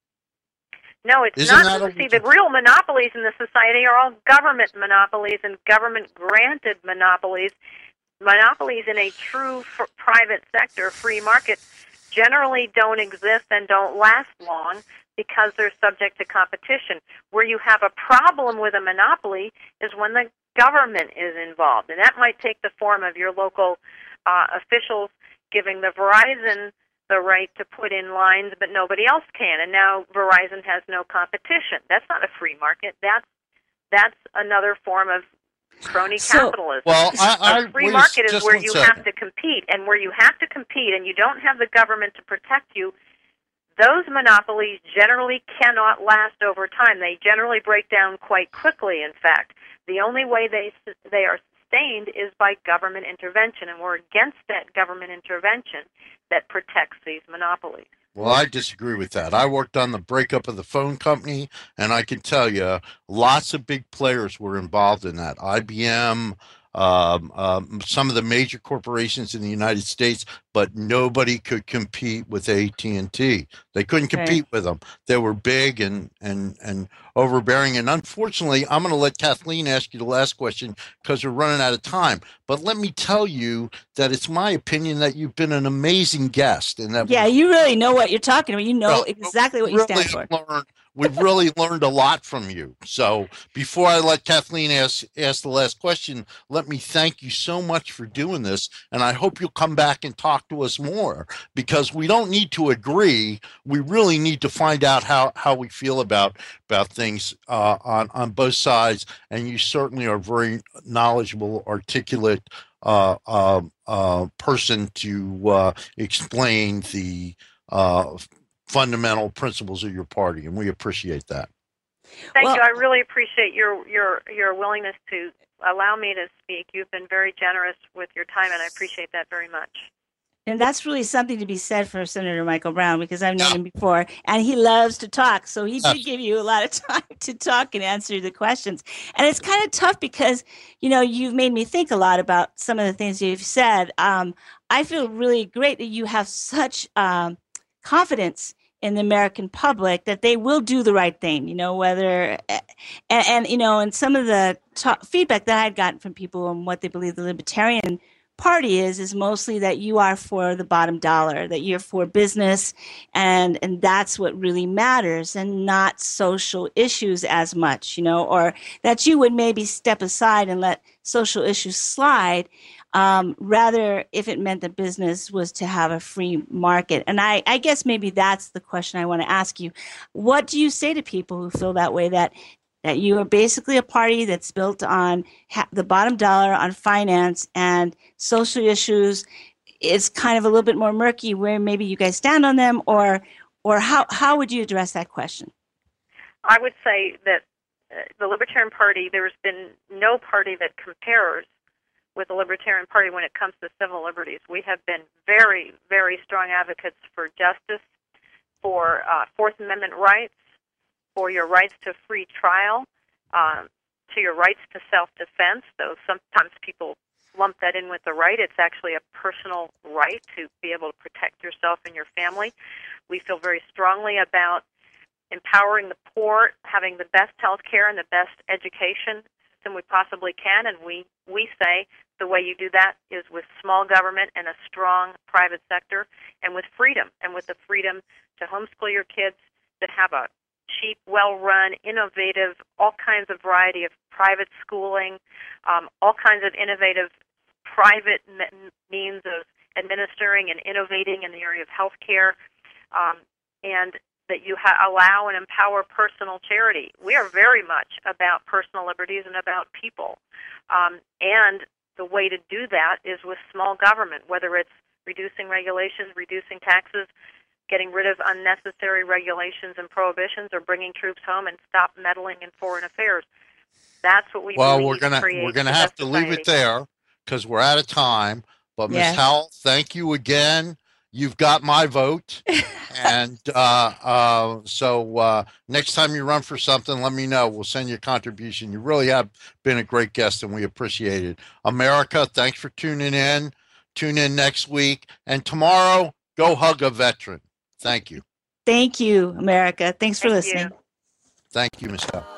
No, it's Isn't not. that a- See, the real monopolies in the society are all government monopolies and government-granted monopolies. Monopolies in a true f- private sector, free market, generally don't exist and don't last long because they're subject to competition. Where you have a problem with a monopoly is when the government is involved, and that might take the form of your local uh, officials giving the Verizon the right to put in lines, but nobody else can, and now Verizon has no competition. That's not a free market. That's that's another form of crony So- capitalism. Well, I, I A free wait a- market is just where one you second. have to compete, and where you have to compete and you don't have the government to protect you, those monopolies generally cannot last over time. They generally break down quite quickly, in fact. The only way they they are sustained is by government intervention, and we're against that government intervention that protects these monopolies. Well, I disagree with that. I worked on the breakup of the phone company, and I can tell you lots of big players were involved in that. I B M, um, um, some of the major corporations in the United States, but nobody could compete with A T and T. They couldn't compete right. with them. They were big and and and overbearing. And unfortunately, I'm going to let Kathleen ask you the last question because we're running out of time. But let me tell you that it's my opinion that you've been an amazing guest. And that yeah, you really know what you're talking about. You know well, exactly what you really stand for. Learned, we've really learned a lot from you. So before I let Kathleen ask, ask the last question, let me thank you so much for doing this. And I hope you'll come back and talk to us more, because we don't need to agree. We really need to find out how, how we feel about, about things uh, on, on both sides. And you certainly are very knowledgeable, articulate uh, uh, uh, person to uh, explain the uh, fundamental principles of your party, and we appreciate that. Thank well, you. I really appreciate your your your willingness to allow me to speak. You've been very generous with your time, and I appreciate that very much. And that's really something to be said for Senator Michael Brown, because I've known him before, and he loves to talk. So he did give you a lot of time to talk and answer the questions. And it's kind of tough because, you know, you've made me think a lot about some of the things you've said. Um, I feel really great that you have such um, confidence in the American public that they will do the right thing, you know, whether, and, and you know, and some of the ta- feedback that I had gotten from people on what they believe the Libertarian Party is, is mostly that you are for the bottom dollar, that you're for business, and, and that's what really matters, and not social issues as much, you know, or that you would maybe step aside and let social issues slide. Um, rather, if it meant that business was to have a free market. And I, I guess maybe that's the question I want to ask you. What do you say to people who feel that way, that that you are basically a party that's built on ha- the bottom dollar, on finance, and social issues is kind of a little bit more murky where maybe you guys stand on them, or or how, how would you address that question? I would say that uh, the Libertarian Party, there's been no party that compares with the Libertarian Party when it comes to civil liberties. We have been very, very strong advocates for justice, for uh, Fourth Amendment rights, for your rights to free trial, um, to your rights to self-defense, though sometimes people lump that in with the right. It's actually a personal right to be able to protect yourself and your family. We feel very strongly about empowering the poor, having the best health care and the best education system we possibly can, and we, we say the way you do that is with small government and a strong private sector, and with freedom, and with the freedom to homeschool your kids, to have a cheap, well-run, innovative, all kinds of variety of private schooling, um, all kinds of innovative private me- means of administering and innovating in the area of health care, um, and that you ha- allow and empower personal charity. We are very much about personal liberties and about people. Um, and the way to do that is with small government, whether it's reducing regulations, reducing taxes, getting rid of unnecessary regulations and prohibitions, or bringing troops home and stop meddling in foreign affairs. That's what we well, believe we're gonna creates we're gonna have to society. leave it there because we're out of time. But Miz Yes. Howell, thank you again. You've got my vote, and uh, uh, so uh, next time you run for something, let me know. We'll send you a contribution. You really have been a great guest, and we appreciate it. America, thanks for tuning in. Tune in next week, and tomorrow, go hug a veteran. Thank you. Thank you, America. Thanks for Thank listening. you. Thank you, Miz Howell.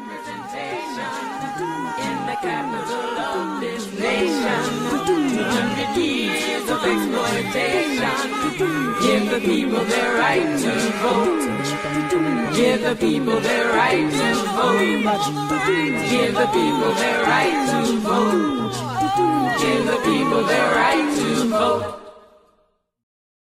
Give the people their right to vote. Give the people their right to vote. Give the people their right to vote. Give the people their right to vote.